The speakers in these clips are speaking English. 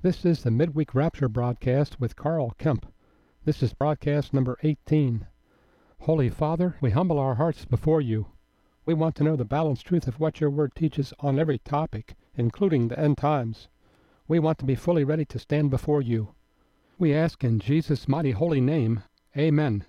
This is the Midweek Rapture broadcast with Carl Kemp. This is broadcast number 18. Holy Father, we humble our hearts before you. We want to know the balanced truth of what your word teaches on every topic, including the end times. We want to be fully ready to stand before you. We ask in Jesus' mighty holy name, Amen.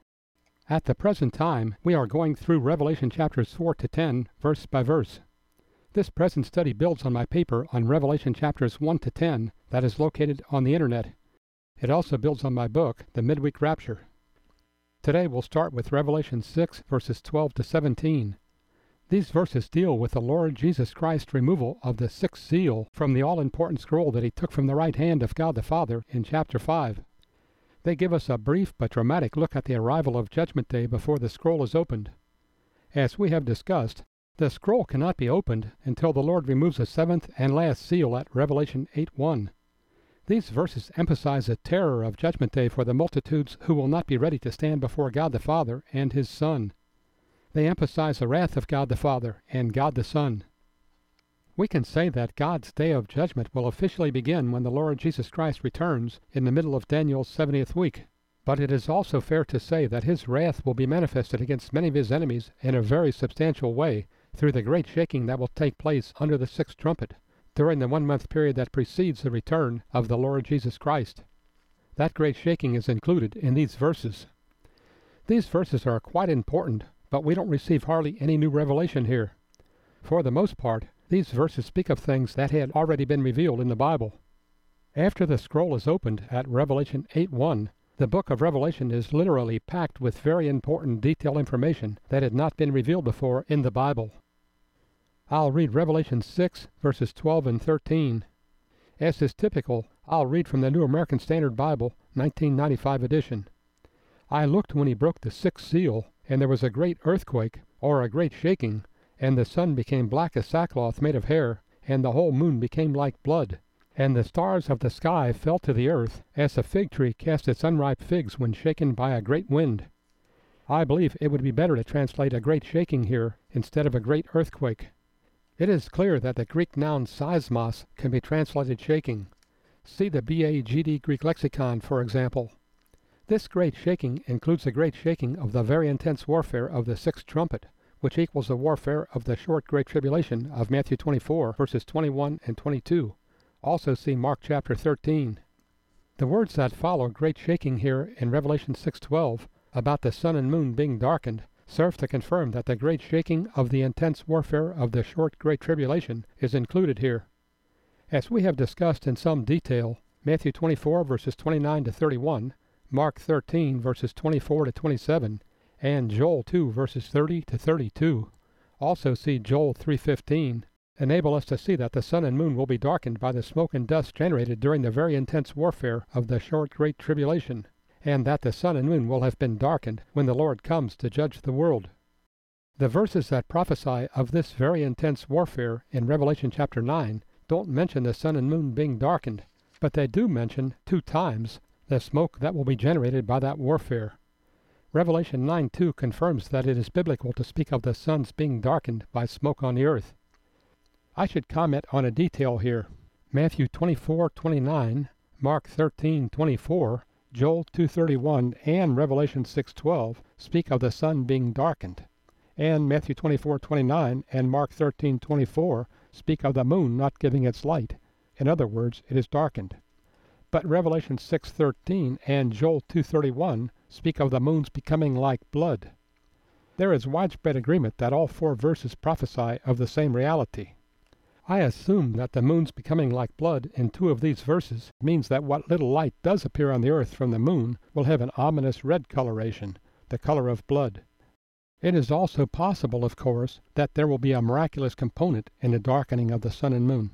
At the present time, we are going through Revelation chapters 4 to 10, verse by verse. This present study builds on my paper on Revelation chapters 1 to 10 that is located on the internet. It also builds on my book, The Midweek Rapture. Today we'll start with Revelation 6, verses 12 to 17. These verses deal with the Lord Jesus Christ's removal of the sixth seal from the all-important scroll that he took from the right hand of God the Father in chapter 5. They give us a brief but dramatic look at the arrival of Judgment Day before the scroll is opened. As we have discussed, the scroll cannot be opened until the Lord removes the seventh and last seal at Revelation 8:1. These verses emphasize the terror of Judgment Day for the multitudes who will not be ready to stand before God the Father and His Son. They emphasize the wrath of God the Father and God the Son. We can say that God's day of judgment will officially begin when the Lord Jesus Christ returns in the middle of Daniel's 70th week. But it is also fair to say that His wrath will be manifested against many of His enemies in a very substantial way through the great shaking that will take place under the sixth trumpet during the 1-month period that precedes the return of the Lord Jesus Christ. That great shaking is included in these verses. These verses are quite important, but we don't receive hardly any new revelation here. For the most part, these verses speak of things that had already been revealed in the Bible. After the scroll is opened at Revelation 8:1, the book of Revelation is literally packed with very important detailed information that had not been revealed before in the Bible. I'll read Revelation 6, verses 12 and 13. As is typical, I'll read from the New American Standard Bible, 1995 edition. I looked when he broke the sixth seal, and there was a great earthquake, or a great shaking, and the sun became black as sackcloth made of hair, and the whole moon became like blood. And the stars of the sky fell to the earth, as a fig tree casts its unripe figs when shaken by a great wind. I believe it would be better to translate a great shaking here instead of a great earthquake. It is clear that the Greek noun seismos can be translated shaking. See the BAGD Greek lexicon, for example. This great shaking includes the great shaking of the very intense warfare of the sixth trumpet, which equals the warfare of the short great tribulation of Matthew 24, verses 21 and 22. Also see Mark chapter 13. The words that follow great shaking here in Revelation 6:12 about the sun and moon being darkened serve to confirm that the great shaking of the intense warfare of the short great tribulation is included here. As we have discussed in some detail, Matthew 24 verses 29 to 31, Mark 13 verses 24 to 27, and Joel 2 verses 30 to 32, also see Joel 3:15, enable us to see that the sun and moon will be darkened by the smoke and dust generated during the very intense warfare of the short great tribulation, and that the sun and moon will have been darkened when the Lord comes to judge the world. The verses that prophesy of this very intense warfare in Revelation chapter 9 don't mention the sun and moon being darkened, but they do mention 2 times the smoke that will be generated by that warfare. Revelation 9:2 confirms that it is biblical to speak of the suns being darkened by smoke on the earth. I should comment on a detail here. Matthew 24:29, Mark 13:24, Joel 2:31, and Revelation 6:12 speak of the sun being darkened. And Matthew 24:29 and Mark 13:24 speak of the moon not giving its light. In other words, it is darkened. But Revelation 6:13 and Joel 2:31 speak of the moon's becoming like blood. There is widespread agreement that all 4 verses prophesy of the same reality. I assume that the moon's becoming like blood in 2 of these verses means that what little light does appear on the earth from the moon will have an ominous red coloration, the color of blood. It is also possible, of course, that there will be a miraculous component in the darkening of the sun and moon.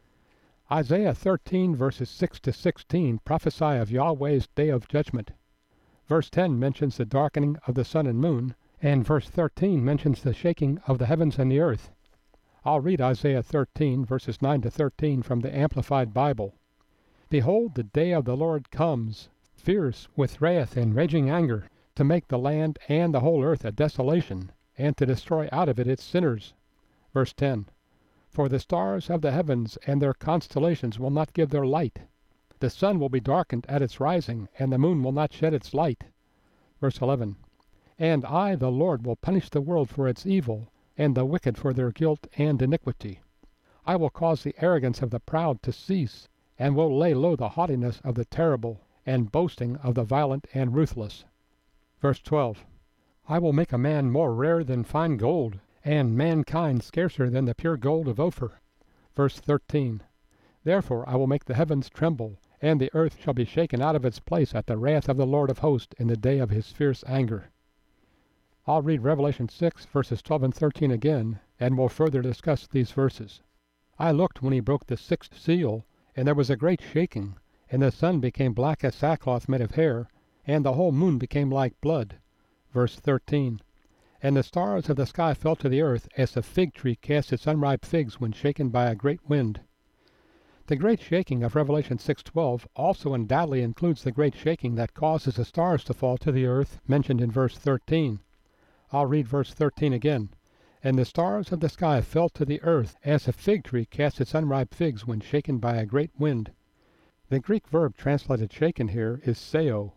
Isaiah 13 verses 6 to 16 prophesy of Yahweh's day of judgment. Verse 10 mentions the darkening of the sun and moon, and verse 13 mentions the shaking of the heavens and the earth. I'll read Isaiah 13, verses 9 to 13 from the Amplified Bible. Behold, the day of the Lord comes, fierce with wrath and raging anger, to make the land and the whole earth a desolation, and to destroy out of it its sinners. Verse 10. For the stars of the heavens and their constellations will not give their light. The sun will be darkened at its rising, and the moon will not shed its light. Verse 11. And I, the Lord, will punish the world for its evil, and the wicked for their guilt and iniquity. I will cause the arrogance of the proud to cease, and will lay low the haughtiness of the terrible, and boasting of the violent and ruthless. Verse 12. I will make a man more rare than fine gold, and mankind scarcer than the pure gold of Ophir. Verse 13. Therefore I will make the heavens tremble, and the earth shall be shaken out of its place at the wrath of the Lord of hosts in the day of his fierce anger. I'll read Revelation 6, verses 12 and 13 again, and we'll further discuss these verses. I looked when he broke the sixth seal, and there was a great shaking, and the sun became black as sackcloth made of hair, and the whole moon became like blood. Verse 13. And the stars of the sky fell to the earth, as a fig tree casts its unripe figs when shaken by a great wind. The great shaking of Revelation 6:12 also undoubtedly includes the great shaking that causes the stars to fall to the earth, mentioned in verse 13. I'll read verse 13 again. And the stars of the sky fell to the earth, as a fig tree casts its unripe figs when shaken by a great wind. The Greek verb translated shaken here is seio,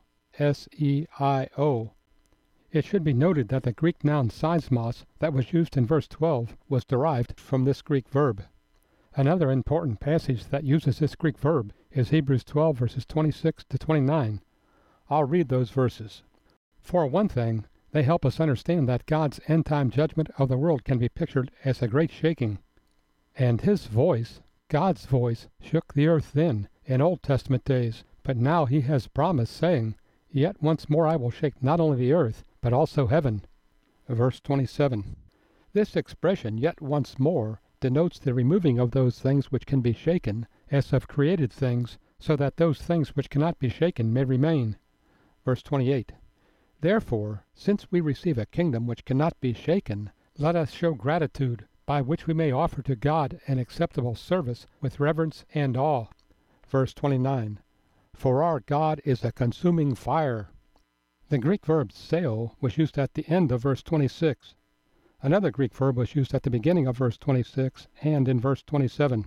S-E-I-O. It should be noted that the Greek noun seismos that was used in verse 12 was derived from this Greek verb. Another important passage that uses this Greek verb is Hebrews 12 verses 26 to 29. I'll read those verses. For one thing, they help us understand that God's end-time judgment of the world can be pictured as a great shaking. And his voice, God's voice, shook the earth then, in Old Testament days, but now he has promised, saying, Yet once more I will shake not only the earth, but also heaven. Verse 27. This expression, yet once more, denotes the removing of those things which can be shaken, as of created things, so that those things which cannot be shaken may remain. Verse 28. Therefore, since we receive a kingdom which cannot be shaken, let us show gratitude, by which we may offer to God an acceptable service with reverence and awe. Verse 29. For our God is a consuming fire. The Greek verb seio was used at the end of verse 26. Another Greek verb was used at the beginning of verse 26 and in verse 27.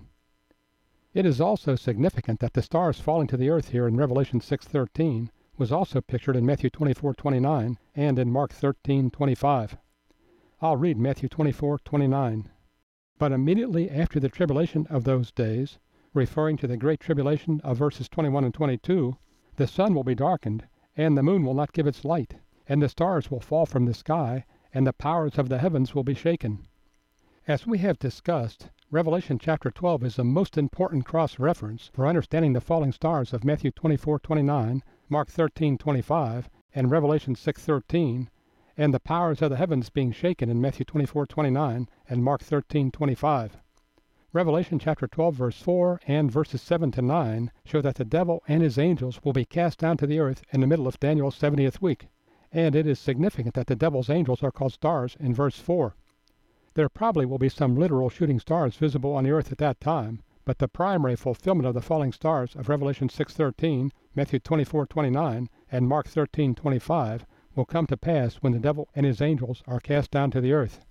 It is also significant that the stars falling to the earth here in Revelation 6:13 was also pictured in Matthew 24:29 and in Mark 13:25. I'll read Matthew 24:29. But immediately after the tribulation of those days, referring to the great tribulation of verses 21 and 22, the sun will be darkened, and the moon will not give its light, and the stars will fall from the sky, and the powers of the heavens will be shaken. As we have discussed, Revelation chapter 12 is the most important cross-reference for understanding the falling stars of Matthew 24:29, Mark 13:25, and Revelation 6:13, and the powers of the heavens being shaken in Matthew 24:29 and Mark 13:25. Revelation chapter 12 verse 4 and verses 7 to 9 show that the devil and his angels will be cast down to the earth in the middle of Daniel's 70th week, and it is significant that the devil's angels are called stars in verse 4. There probably will be some literal shooting stars visible on the earth at that time, but the primary fulfillment of the falling stars of Revelation 6:13, Matthew 24:29, and Mark 13:25 will come to pass when the devil and his angels are cast down to the earth.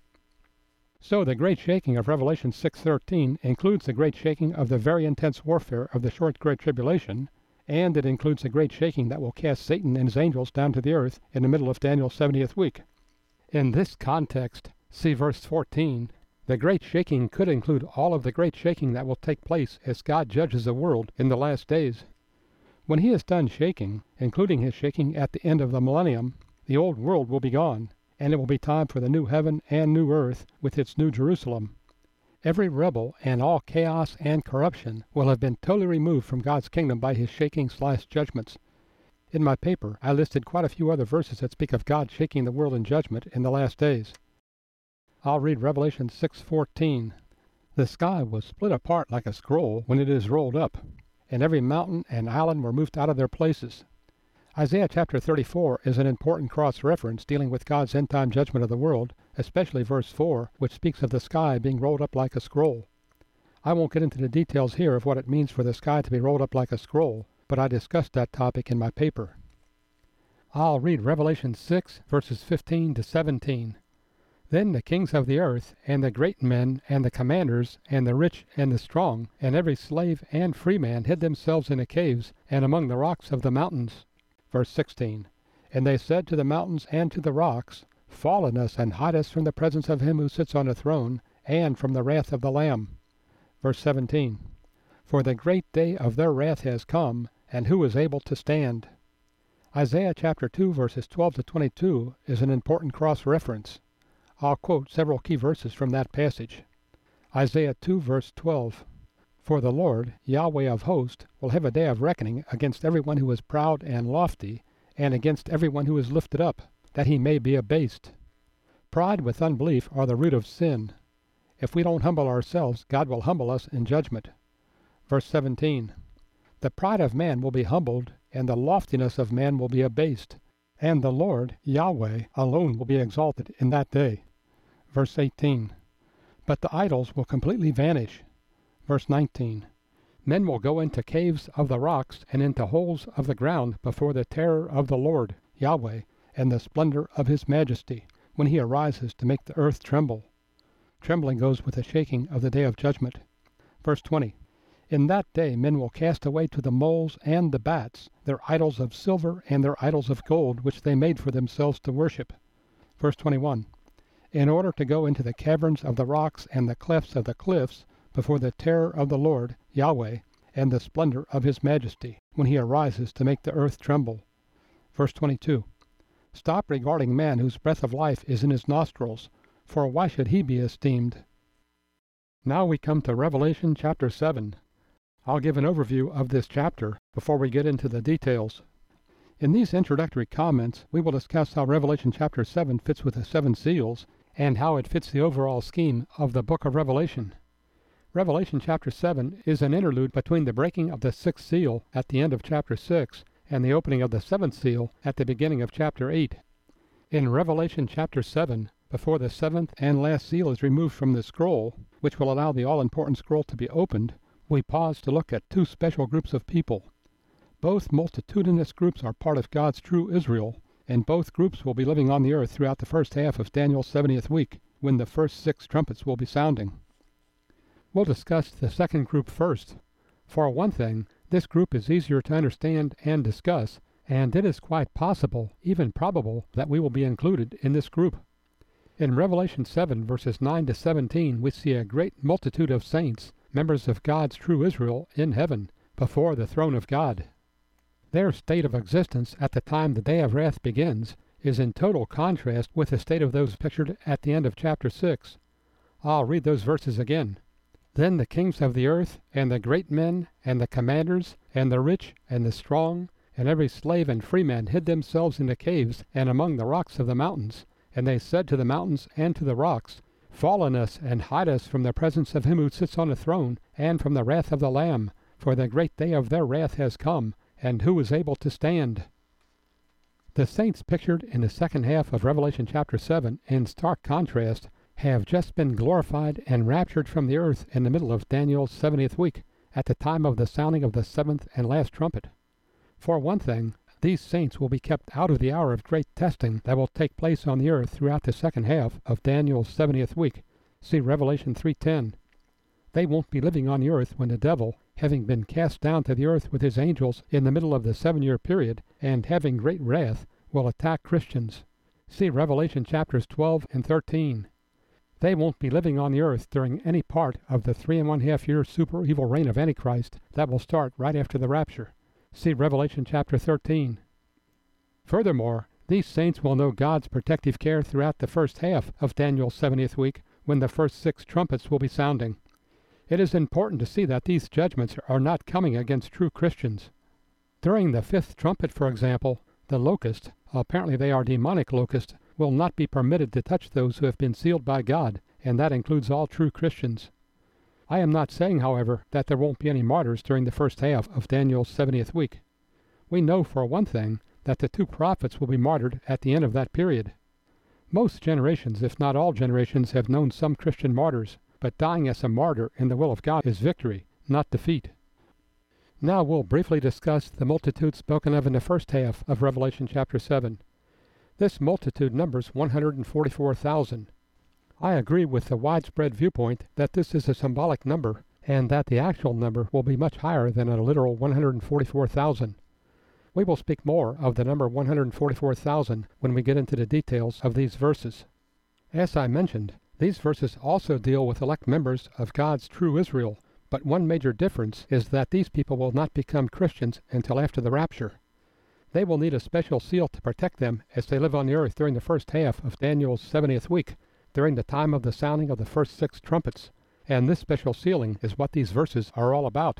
So the great shaking of Revelation 6:13 includes the great shaking of the very intense warfare of the short Great Tribulation, and it includes the great shaking that will cast Satan and his angels down to the earth in the middle of Daniel's 70th week. In this context, see verse 14, the great shaking could include all of the great shaking that will take place as God judges the world in the last days. When he is done shaking, including his shaking at the end of the millennium, the old world will be gone, and it will be time for the new heaven and new earth with its new Jerusalem. Every rebel and all chaos and corruption will have been totally removed from God's kingdom by his shaking/judgments. In my paper, I listed quite a few other verses that speak of God shaking the world in judgment in the last days. I'll read Revelation 6:14. The sky was split apart like a scroll when it is rolled up, and every mountain and island were moved out of their places. Isaiah chapter 34 is an important cross-reference dealing with God's end-time judgment of the world, especially verse 4, which speaks of the sky being rolled up like a scroll. I won't get into the details here of what it means for the sky to be rolled up like a scroll, but I discussed that topic in my paper. I'll read Revelation 6, verses 15 to 17. Then the kings of the earth, and the great men, and the commanders, and the rich, and the strong, and every slave and free man hid themselves in the caves, and among the rocks of the mountains. Verse 16. And they said to the mountains and to the rocks, Fall on us, and hide us from the presence of him who sits on the throne, and from the wrath of the Lamb. Verse 17. For the great day of their wrath has come, and who is able to stand? Isaiah chapter 2, verses 12 to 22 is an important cross-reference. I'll quote several key verses from that passage. Isaiah 2, verse 12. For the Lord, Yahweh of hosts, will have a day of reckoning against everyone who is proud and lofty, and against everyone who is lifted up, that he may be abased. Pride with unbelief are the root of sin. If we don't humble ourselves, God will humble us in judgment. Verse 17. The pride of man will be humbled, and the loftiness of man will be abased, and the Lord, Yahweh, alone will be exalted in that day. Verse 18. But the idols will completely vanish. Verse 19. Men will go into caves of the rocks and into holes of the ground before the terror of the Lord, Yahweh, and the splendor of his majesty, when he arises to make the earth tremble. Trembling goes with the shaking of the day of judgment. Verse 20. In that day men will cast away to the moles and the bats, their idols of silver and their idols of gold, which they made for themselves to worship. Verse 21. In order to go into the caverns of the rocks and the clefts of the cliffs, before the terror of the Lord, Yahweh, and the splendor of his majesty, when he arises to make the earth tremble. Verse 22. Stop regarding man whose breath of life is in his nostrils, for why should he be esteemed? Now we come to Revelation chapter 7. I'll give an overview of this chapter before we get into the details. In these introductory comments, we will discuss how Revelation chapter 7 fits with the seven seals, and how it fits the overall scheme of the book of Revelation. Revelation chapter 7 is an interlude between the breaking of the sixth seal at the end of chapter 6 and the opening of the seventh seal at the beginning of chapter 8. In Revelation chapter 7, before the seventh and last seal is removed from the scroll, which will allow the all-important scroll to be opened, we pause to look at two special groups of people. Both multitudinous groups are part of God's true Israel, and both groups will be living on the earth throughout the first half of Daniel's 70th week, when the first 6 trumpets will be sounding. We'll discuss the second group first. For one thing, this group is easier to understand and discuss, and it is quite possible, even probable, that we will be included in this group. In Revelation 7, verses 9 to 17, we see a great multitude of saints, members of God's true Israel, in heaven, before the throne of God. Their state of existence at the time the day of wrath begins is in total contrast with the state of those pictured at the end of chapter 6. I'll read those verses again. Then the kings of the earth, and the great men, and the commanders, and the rich, and the strong, and every slave and free man hid themselves in the caves and among the rocks of the mountains. And they said to the mountains and to the rocks, Fall on us, and hide us from the presence of him who sits on the throne, and from the wrath of the Lamb, for the great day of their wrath has come, and who is able to stand? The saints pictured in the second half of Revelation chapter 7, in stark contrast, have just been glorified and raptured from the earth in the middle of Daniel's 70th week, at the time of the sounding of the seventh and last trumpet. For one thing, these saints will be kept out of the hour of great testing that will take place on the earth throughout the second half of Daniel's 70th week. See Revelation 3:10. They won't be living on the earth when the devil, having been cast down to the earth with his angels in the middle of the 7-year period, and having great wrath, will attack Christians. See Revelation chapters 12 and 13. They won't be living on the earth during any part of the 3.5-year super evil reign of Antichrist that will start right after the rapture. See Revelation chapter 13. Furthermore, these saints will know God's protective care throughout the first half of Daniel's 70th week, when the first 6 trumpets will be sounding. It is important to see that these judgments are not coming against true Christians. During the 5th trumpet, for example, the locust, apparently they are demonic locusts, will not be permitted to touch those who have been sealed by God, and that includes all true Christians. I am not saying, however, that there won't be any martyrs during the first half of Daniel's 70th week. We know, for one thing, that the 2 prophets will be martyred at the end of that period. Most generations, if not all generations, have known some Christian martyrs, but dying as a martyr in the will of God is victory, not defeat. Now we'll briefly discuss the multitude spoken of in the first half of Revelation chapter 7. This multitude numbers 144,000. I agree with the widespread viewpoint that this is a symbolic number, and that the actual number will be much higher than a literal 144,000. We will speak more of the number 144,000 when we get into the details of these verses. As I mentioned, these verses also deal with elect members of God's true Israel, but one major difference is that these people will not become Christians until after the rapture. They will need a special seal to protect them as they live on the earth during the first half of Daniel's 70th week, during the time of the sounding of the first 6 trumpets, and this special sealing is what these verses are all about.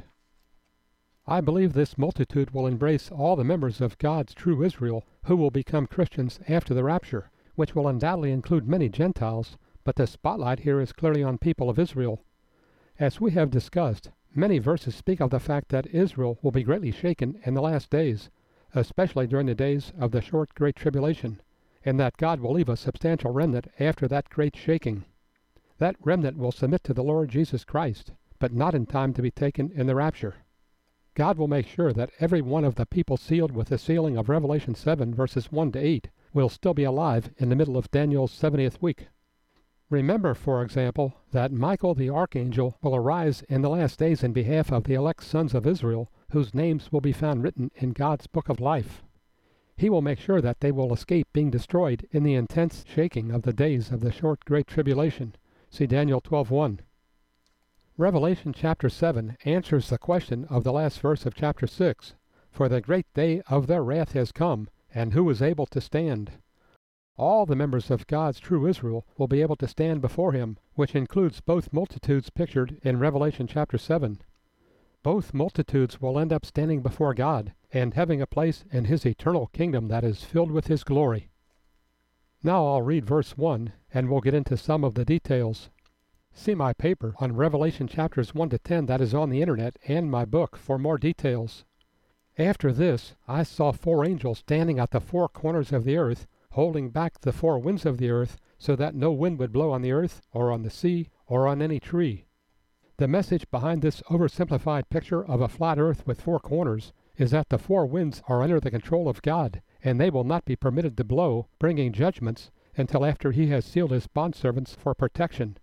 I believe this multitude will embrace all the members of God's true Israel who will become Christians after the rapture, which will undoubtedly include many Gentiles, but the spotlight here is clearly on people of Israel. As we have discussed, many verses speak of the fact that Israel will be greatly shaken in the last days, especially during the days of the short Great Tribulation, and that God will leave a substantial remnant after that great shaking. That remnant will submit to the Lord Jesus Christ, but not in time to be taken in the rapture. God will make sure that every one of the people sealed with the sealing of Revelation 7 verses 1 to 8 will still be alive in the middle of Daniel's 70th week. Remember, for example, that Michael the archangel will arise in the last days in behalf of the elect sons of Israel, whose names will be found written in God's book of life. He will make sure that they will escape being destroyed in the intense shaking of the days of the short Great Tribulation. See Daniel 12:1. Revelation chapter 7 answers the question of the last verse of chapter 6, "For the great day of their wrath has come, and who is able to stand?" All the members of God's true Israel will be able to stand before him, which includes both multitudes pictured in Revelation chapter 7. Both multitudes will end up standing before God and having a place in his eternal kingdom that is filled with his glory. Now I'll read verse 1, and we'll get into some of the details. See my paper on Revelation chapters 1 to 10 that is on the internet and my book for more details. After this, I saw 4 angels standing at the 4 corners of the earth, holding back the 4 winds of the earth, so that no wind would blow on the earth, or on the sea, or on any tree. The message behind this oversimplified picture of a flat earth with 4 corners is that the 4 winds are under the control of God, and they will not be permitted to blow, bringing judgments, until after he has sealed his bondservants for protection.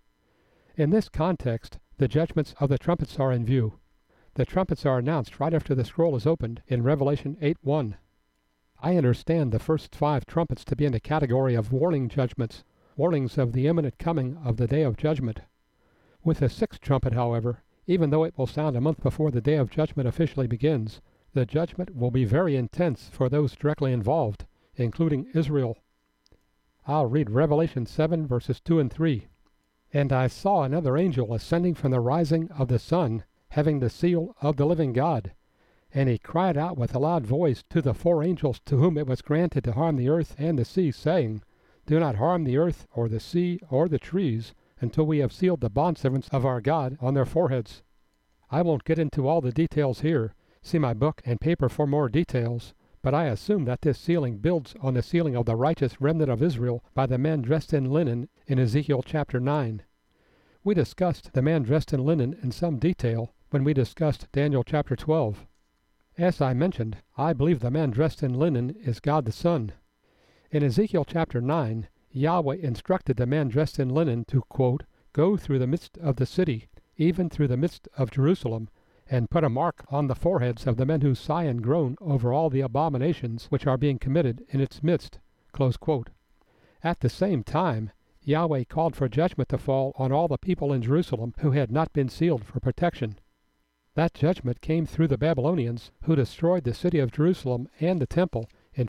In this context, the judgments of the trumpets are in view. The trumpets are announced right after the scroll is opened in Revelation 8:1. I understand the first 5 trumpets to be in the category of warning judgments, warnings of the imminent coming of the day of judgment. With the 6th trumpet, however, even though it will sound a month before the day of judgment officially begins, the judgment will be very intense for those directly involved, including Israel. I'll read Revelation 7 verses 2 and 3. "And I saw another angel ascending from the rising of the sun, having the seal of the living God. And he cried out with a loud voice to the 4 angels to whom it was granted to harm the earth and the sea, saying, Do not harm the earth, or the sea, or the trees, until we have sealed the bondservants of our God on their foreheads." I won't get into all the details here. See my book and paper for more details, but I assume that this sealing builds on the sealing of the righteous remnant of Israel by the man dressed in linen in Ezekiel chapter 9. We discussed the man dressed in linen in some detail when we discussed Daniel chapter 12. As I mentioned, I believe the man dressed in linen is God the Son. In Ezekiel chapter 9, Yahweh instructed the man dressed in linen to, quote, "Go through the midst of the city, even through the midst of Jerusalem, and put a mark on the foreheads of the men who sigh and groan over all the abominations which are being committed in its midst." Close quote. At the same time, Yahweh called for judgment to fall on all the people in Jerusalem who had not been sealed for protection. That judgment came through the Babylonians, who destroyed the city of Jerusalem and the temple in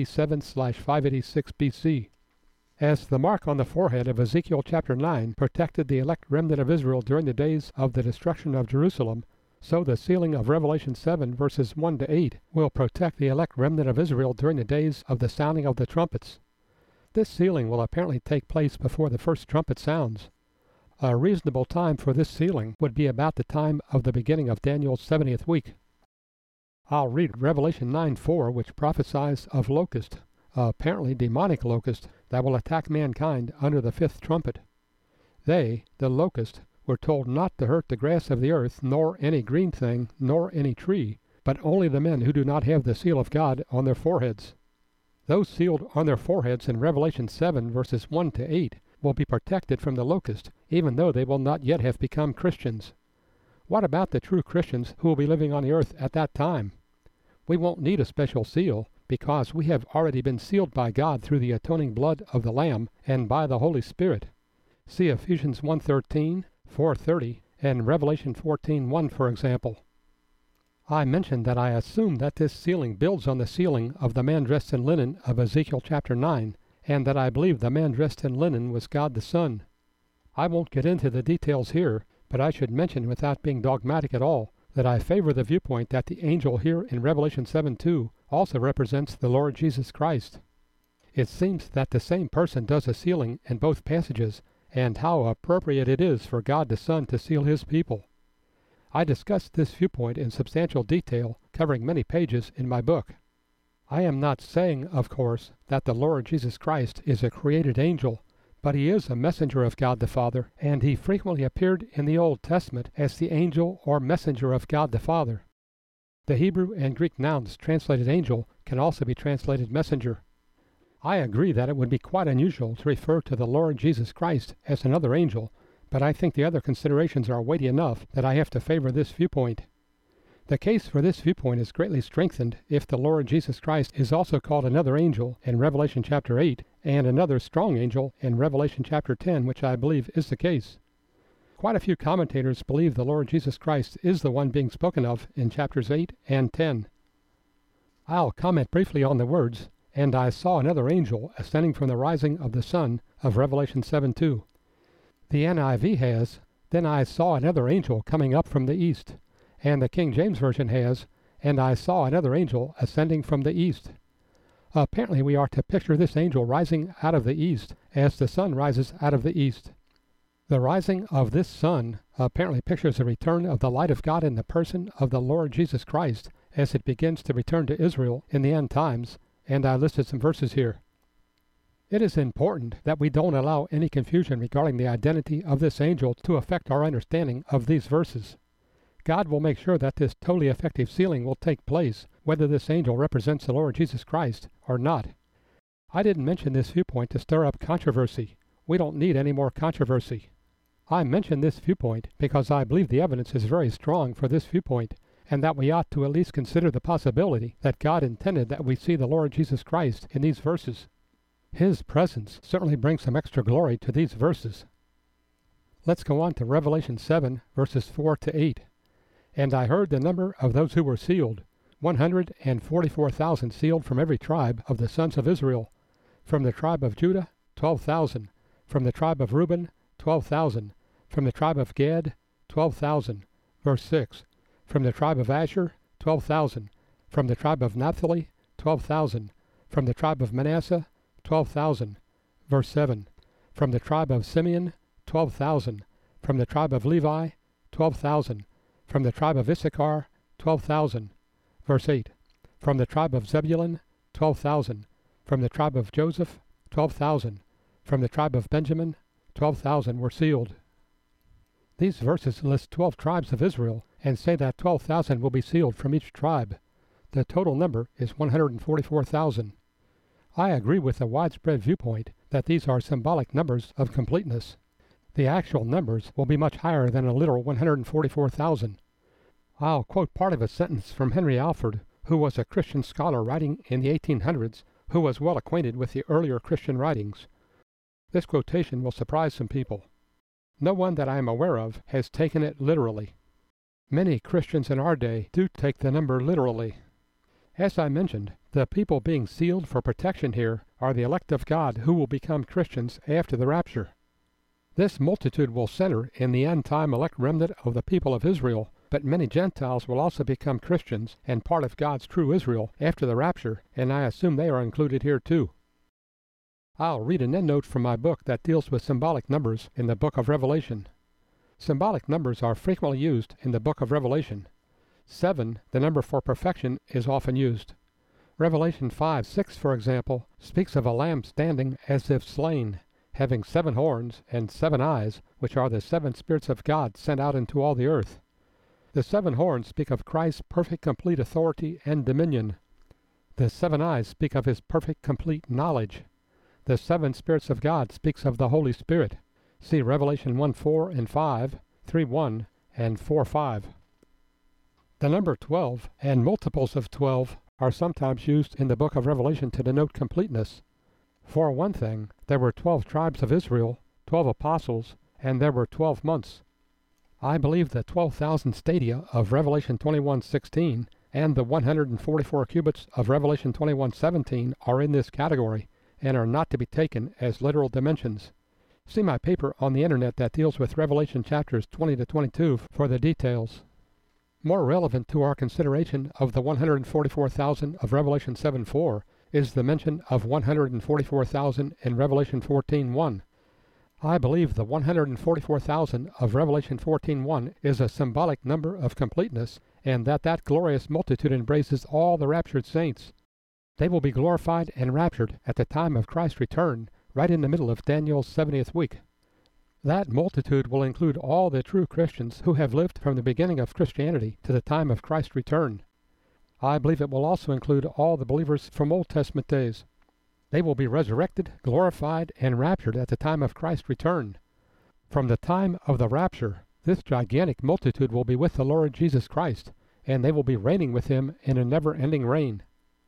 587/586 BC. As the mark on the forehead of Ezekiel chapter 9 protected the elect remnant of Israel during the days of the destruction of Jerusalem, so the sealing of Revelation 7 verses 1 to 8 will protect the elect remnant of Israel during the days of the sounding of the trumpets. This sealing will apparently take place before the first trumpet sounds. A reasonable time for this sealing would be about the time of the beginning of Daniel's 70th week. I'll read Revelation 9:4, which prophesies of locust, apparently demonic locust, that will attack mankind under the 5th trumpet. They, the locust, were told not to hurt the grass of the earth, nor any green thing, nor any tree, but only the men who do not have the seal of God on their foreheads. Those sealed on their foreheads in Revelation 7 verses 1 to 8 will be protected from the locust, even though they will not yet have become Christians. What about the true Christians who will be living on the earth at that time? We won't need a special seal, because we have already been sealed by God through the atoning blood of the Lamb and by the Holy Spirit. See Ephesians 1:13, 4:30, and Revelation 14:1, for example. I mentioned that I assume that this sealing builds on the sealing of the man dressed in linen of Ezekiel chapter 9, and that I believe the man dressed in linen was God the Son. I won't get into the details here, but I should mention, without being dogmatic at all, that I favor the viewpoint that the angel here in Revelation 7:2 also represents the Lord Jesus Christ. It seems that the same person does the sealing in both passages, and how appropriate it is for God the Son to seal his people. I discussed this viewpoint in substantial detail, covering many pages in my book. I am not saying, of course, that the Lord Jesus Christ is a created angel, but he is a messenger of God the Father, and he frequently appeared in the Old Testament as the angel or messenger of God the Father. The Hebrew and Greek nouns translated angel can also be translated messenger. I agree that it would be quite unusual to refer to the Lord Jesus Christ as another angel, but I think the other considerations are weighty enough that I have to favor this viewpoint. The case for this viewpoint is greatly strengthened if the Lord Jesus Christ is also called another angel in Revelation chapter 8 and another strong angel in Revelation chapter 10, which I believe is the case. Quite a few commentators believe the Lord Jesus Christ is the one being spoken of in chapters 8 and 10. I'll comment briefly on the words, "And I saw another angel ascending from the rising of the sun" of Revelation 7:2. The NIV has, "Then I saw another angel coming up from the east," and the King James Version has, "And I saw another angel ascending from the east." Apparently we are to picture this angel rising out of the east as the sun rises out of the east. The rising of this sun apparently pictures the return of the light of God in the person of the Lord Jesus Christ as it begins to return to Israel in the end times, and I listed some verses here. It is important that we don't allow any confusion regarding the identity of this angel to affect our understanding of these verses. God will make sure that this totally effective sealing will take place, whether this angel represents the Lord Jesus Christ or not. I didn't mention this viewpoint to stir up controversy. We don't need any more controversy. I mention this viewpoint because I believe the evidence is very strong for this viewpoint, and that we ought to at least consider the possibility that God intended that we see the Lord Jesus Christ in these verses. His presence certainly brings some extra glory to these verses. Let's go on to Revelation 7, verses 4 to 8. "And I heard the number of those who were sealed, 144,000 sealed from every tribe of the sons of Israel. From the tribe of Judah, 12,000. From the tribe of Reuben, 12,000. From the tribe of Gad, 12,000. Verse 6. From the tribe of Asher, 12,000. From the tribe of Naphtali, 12,000. From the tribe of Manasseh, 12,000. Verse 7. From the tribe of Simeon, 12,000. From the tribe of Levi, 12,000. From the tribe of Issachar, 12,000. Verse 8. From the tribe of Zebulun, 12,000. From the tribe of Joseph, 12,000. From the tribe of Benjamin, 12,000 were sealed. These verses list 12 tribes of Israel and say that 12,000 will be sealed from each tribe. The total number is 144,000. I agree with the widespread viewpoint that these are symbolic numbers of completeness. The actual numbers will be much higher than a literal 144,000. I'll quote part of a sentence from Henry Alford, who was a Christian scholar writing in the 1800s, who was well acquainted with the earlier Christian writings. This quotation will surprise some people. No one that I am aware of has taken it literally. Many Christians in our day do take the number literally. As I mentioned, the people being sealed for protection here are the elect of God who will become Christians after the rapture. This multitude will center in the end-time elect remnant of the people of Israel, but many Gentiles will also become Christians and part of God's true Israel after the rapture, and I assume they are included here too. I'll read an endnote from my book that deals with symbolic numbers in the book of Revelation. Symbolic numbers are frequently used in the book of Revelation. 7, the number for perfection, is often used. Revelation 5:6, for example, speaks of a lamb standing as if slain, having 7 horns and 7 eyes, which are the 7 spirits of God sent out into all the earth. The 7 horns speak of Christ's perfect complete authority and dominion. The 7 eyes speak of his perfect complete knowledge. The seven spirits of God speaks of the Holy Spirit. See Revelation 1:4 and 5, 3:1, and 4:5. The number 12 and multiples of 12 are sometimes used in the book of Revelation to denote completeness. For one thing, there were 12 tribes of Israel, 12 apostles, and there were 12 months. I believe the 12,000 stadia of Revelation 21:16 and the 144 cubits of Revelation 21:17 are in this category and are not to be taken as literal dimensions. See my paper on the internet that deals with Revelation chapters 20 to 22 for the details. More relevant to our consideration of the 144,000 of Revelation 7:4 is the mention of 144,000 in Revelation 14:1. I believe the 144,000 of Revelation 14:1 is a symbolic number of completeness, and that glorious multitude embraces all the raptured saints. They will be glorified and raptured at the time of Christ's return, right in the middle of Daniel's 70th week. That multitude will include all the true Christians who have lived from the beginning of Christianity to the time of Christ's return. I believe it will also include all the believers from Old Testament days. They will be resurrected, glorified, and raptured at the time of Christ's return. From the time of the rapture, this gigantic multitude will be with the Lord Jesus Christ, and they will be reigning with him in a never-ending reign.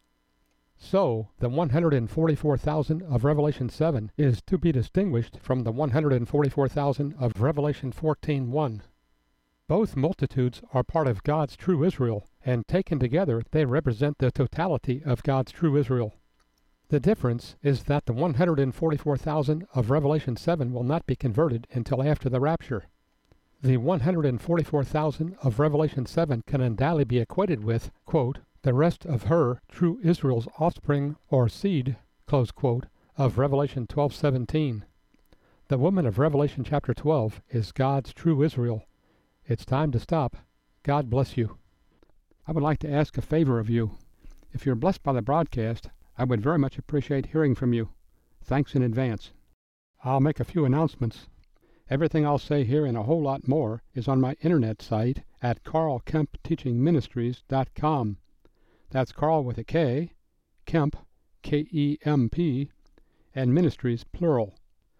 So, the 144,000 of Revelation 7 is to be distinguished from the 144,000 of Revelation 14:1. Both multitudes are part of God's true Israel, and taken together they represent the totality of God's true Israel. The difference is that the 144,000 of Revelation 7 will not be converted until after the rapture. The 144,000 of Revelation 7 can undoubtedly be equated with, quote, the rest of her, true Israel's offspring or seed, close quote, of Revelation 12:17. The woman of Revelation chapter 12 is God's true Israel. It's time to stop. God bless you. I would like to ask a favor of you. If you're blessed by the broadcast, I would very much appreciate hearing from you. Thanks in advance. I'll make a few announcements. Everything I'll say here and a whole lot more is on my internet site at carlkempteachingministries.com. That's Carl with a K, Kemp, K-E-M-P, and Ministries, plural.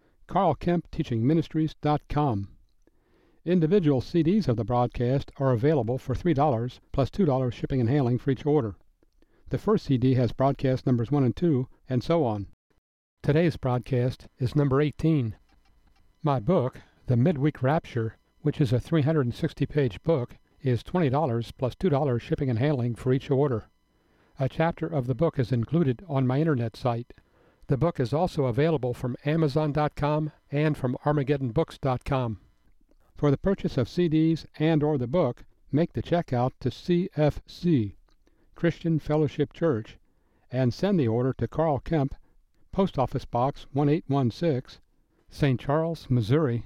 carlkempteachingministries.com. Individual CDs of the broadcast are available for $3 plus $2 shipping and handling for each order. The first CD has broadcast numbers 1 and 2, and so on. Today's broadcast is number 18. My book, The Midweek Rapture, which is a 360-page book, is $20 plus $2 shipping and handling for each order. A chapter of the book is included on my internet site. The book is also available from Amazon.com and from ArmageddonBooks.com. For the purchase of CDs and or the book, make the check out to CFC, Christian Fellowship Church, and send the order to Carl Kemp, Post Office Box 1816, St. Charles, Missouri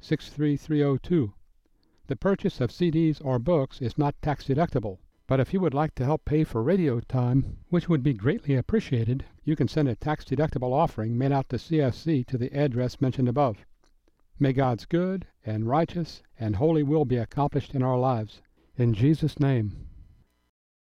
63302. The purchase of CDs or books is not tax deductible, but if you would like to help pay for radio time, which would be greatly appreciated, you can send a tax deductible offering made out to CFC to the address mentioned above. May God's good and righteous and holy will be accomplished in our lives. In Jesus' name.